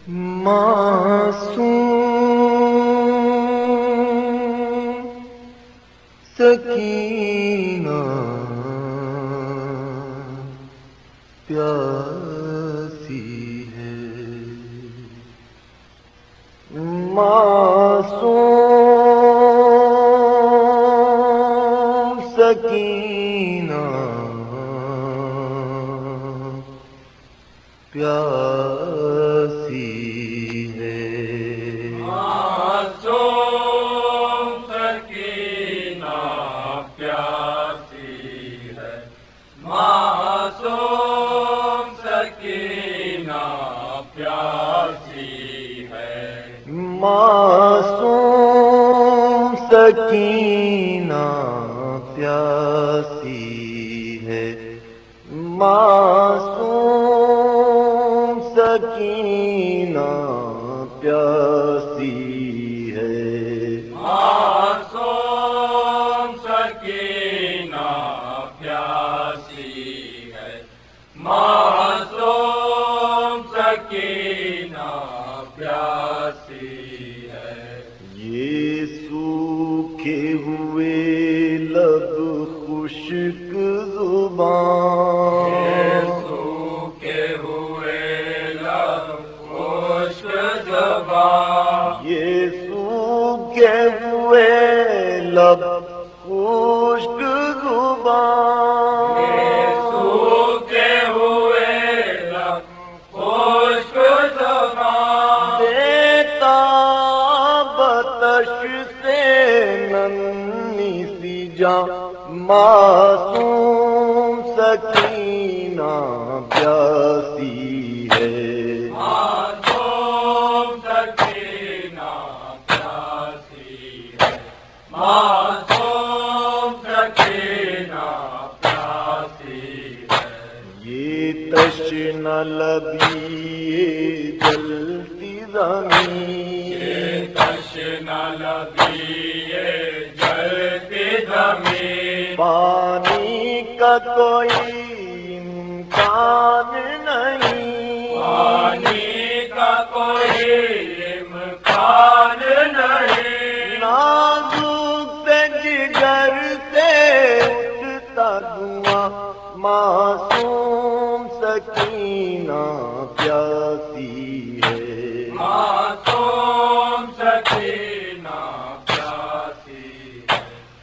معصوم سکینہ پیاسی ہے، معصوم سکینہ پیاسی ہے، معصوم سکینہ پیاسی ہے، معصوم سکینہ پیاسی ہے، معصوم سکینہ پیاسی ہے، معصوم سکینہ پیاسی ہے، معصوم سکینہ پیاسی ہے، معصوم سکینہ پیاسی ہے، یہ سوکھے ہوئے لب خشک زبان، سوکھے ہوئے لب خشک زبان، یہ سوکھے ہوئے لب خشک زبان، سوکھے ہوئے لب خشک زبان، دیتا بتش سے ننھی سی جان، معصوم سکینہ پیاسی ہے، معصوم سکینہ پیاسی ہے، معصوم سکینہ پیاسی ہے، یہ تشنہ لبی یہ جلتی زمین، تشنہ لبی یہ جلتی زمین، پانی کا کوئی امکان نہیں، پانی کا کوئی امکان نہیں، نازک سے جگر سے اٹھتا دھواں، معصوم سکینہ پیاسی ہے، معصوم سکینہ پیاسی ہے،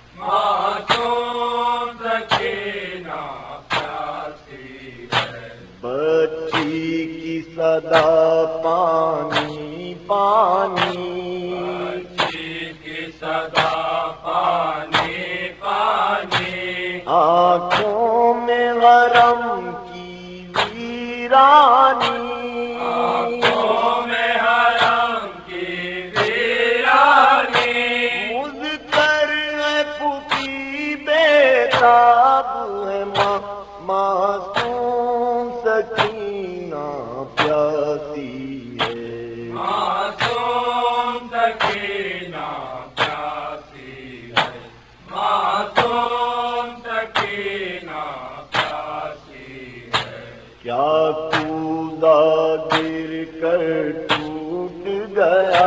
معصوم سکینہ پیاسی ہے، بچی کی صدا پانی پانی، بچی کی صدا پانی پانی، آنکھوں میں غرم کی ویرانی، آنکھوں میں حرم کی ویرانی، مذکر ہے پھوپھی بیتاب ہے ماں، معصوم سکینہ پیاسی ہے، معصوم سکینہ پیاسی ہے، معصوم سکینہ پیاسی ہے، کیا کوزہ گر کر ٹوٹ گیا،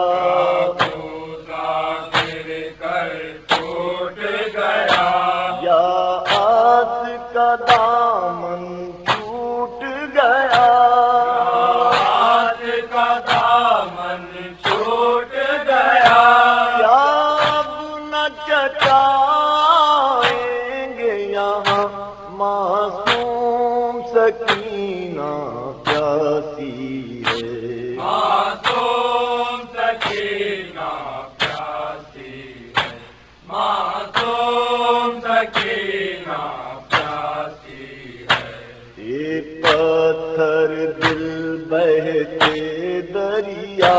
کوزہ گر کر ٹوٹ گیا، یا آس کا دامن ٹوٹ گیا، آج کا دامن چھوٹ گیا، کیا اب نہ چٹائیں گے یہاں، معصوم سکینہ پیاسی ہے، معصوم سکینہ پیاسی ہے، معصوم سکینہ پیاسی ہے، یہ پتھر دل بہتے دریا،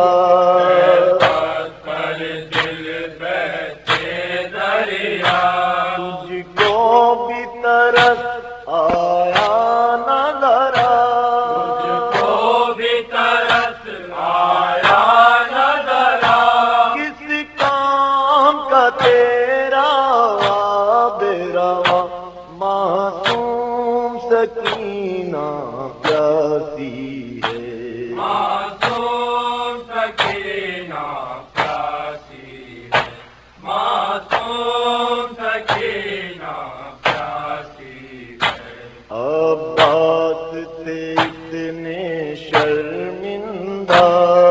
پتھر دل بہتے دریا، تجھ کو بھی ترس آیا نہ ذرا، تجھ کو بھی ترس آیا نہ ذرا، کس کام کا تیرا آب رواں، معصوم سکینہ پیاسی ہے، معصوم شرمندہ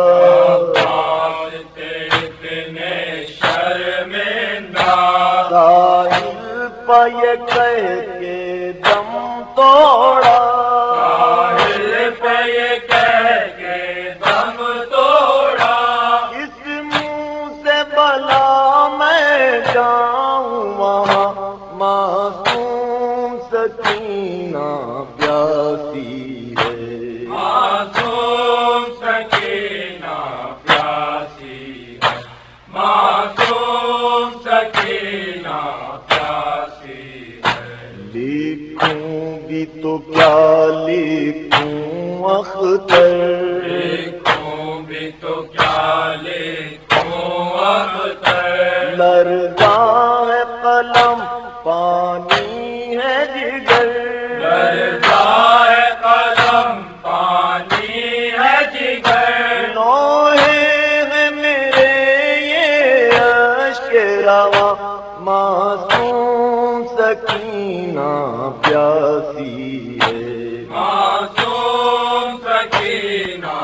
ساحل پہ یہ کہہ کے دم توڑا ساحل پہ یہ کہہ کے دم توڑا اس منہ سے بلا میں جاؤں وہاں معصوم سکینہ پیاسی ہے معصوم سکینہ پیاسی ہے معصوم سکینہ پیاسی ہے لکھوں بھی تو کیا لکھوں اختر لکھوں بھی تو کیا لکھوں اختر لرزا ہے قلم پانی ہے جگر لرزا ہے قلم پانی ہے جگر لوہے ہے میرے یہ اشک رواں معصوم سکینہ پیاسی ہے معصوم سکینہ